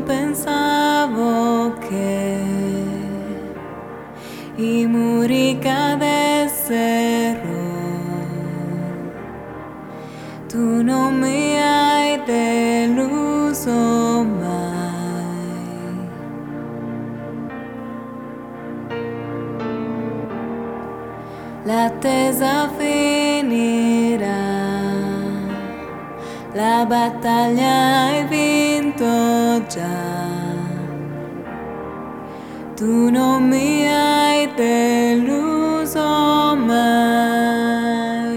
pensavo che i muri cadessero, tu non mi hai deluso mai. L'attesa finirà, la battaglia hai vinto già, tu non mi hai deluso mai.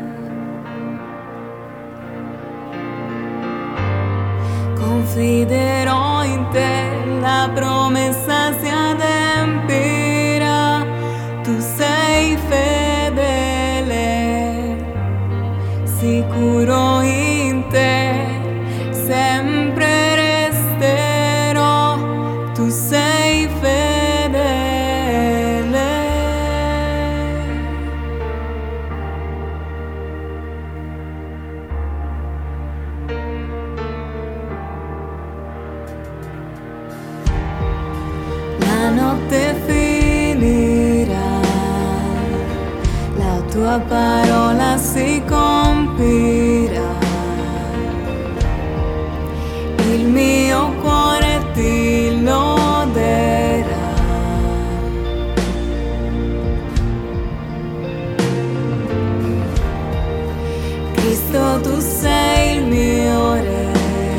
Confiderò in te, la promessa si adempirà, tu sei fedele, sicuro in te sempre resterò, tu sei fedele. La notte finirà, la tua parola si compirà, il mio cuore ti loderà. Cristo, tu sei il mio re,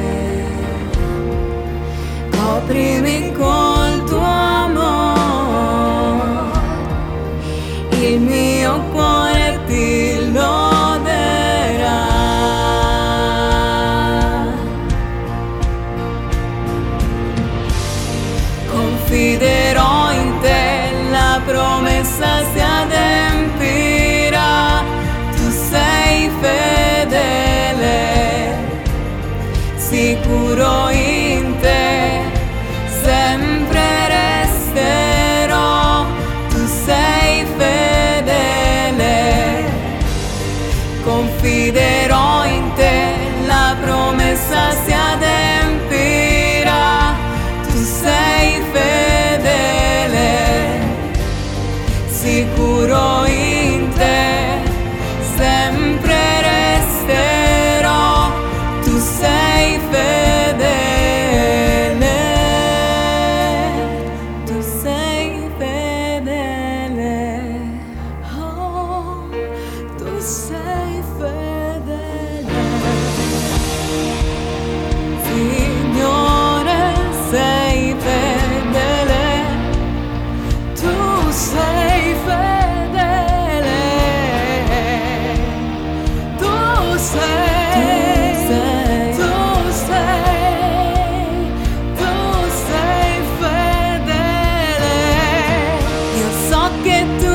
coprimi col tuo amore, il mio cuore ti loderà. Confiderò in te, la promessa si adempirà, tu sei fedele, sicuro in te sempre resterò, tu sei fedele. Confiderò in te, la promessa si adempirà, tu sei fedele, sicuro in te sempre resterò, tu sei fedele, tu sei fedele, oh, tu sei fedele, Signore sei fedele, tu sei fedele, tu sei, tu sei fedele. Io so che tu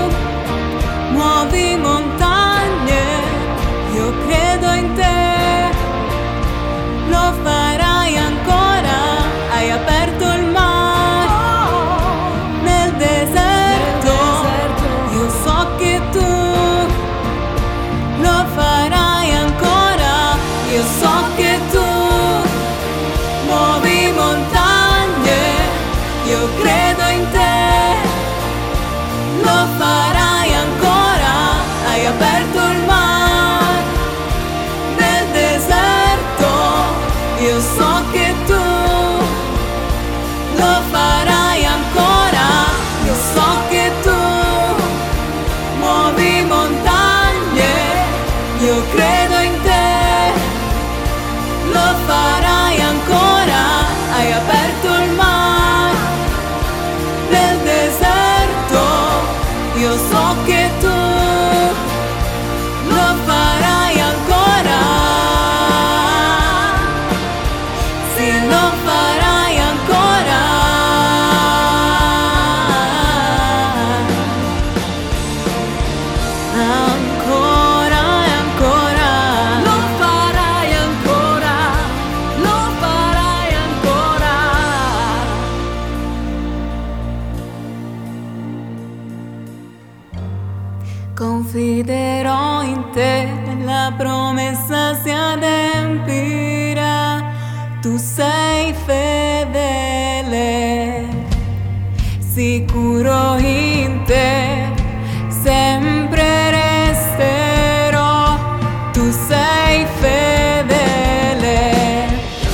muovi montagne, io credo in te, lo farai ancora, hai aperto il mare nel deserto, io so che tu lo farai ancora, io so che tu muovi montagne, io credo in te, lo farai ancora, hai aperto il mare nel deserto, io so che tu lo farai ancora, io so che tu muovi montagne, io credo in te, lo farai ancora, hai aperto il mare nel deserto, io so che tu lo farai ancora, sì, lo farai ancora, ancora e ancora, lo farai ancora, lo farai ancora. Confiderò in te, la promessa si adempirà, tu sei fedele. sicuro in te sempre resterò, tu sei fedele,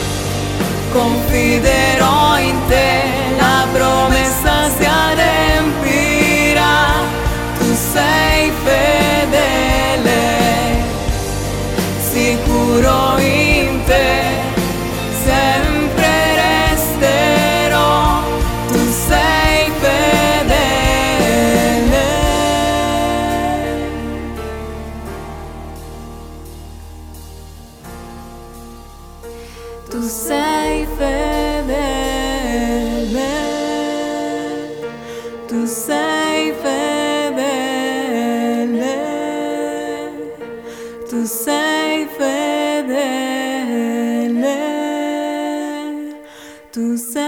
confiderò in te, la promessa si adempirà, tu sei fedele, sicuro in te sempre resterò, tu sei fedele, tu sei fedele, tu sei fedele, tu sei fedele, tu sei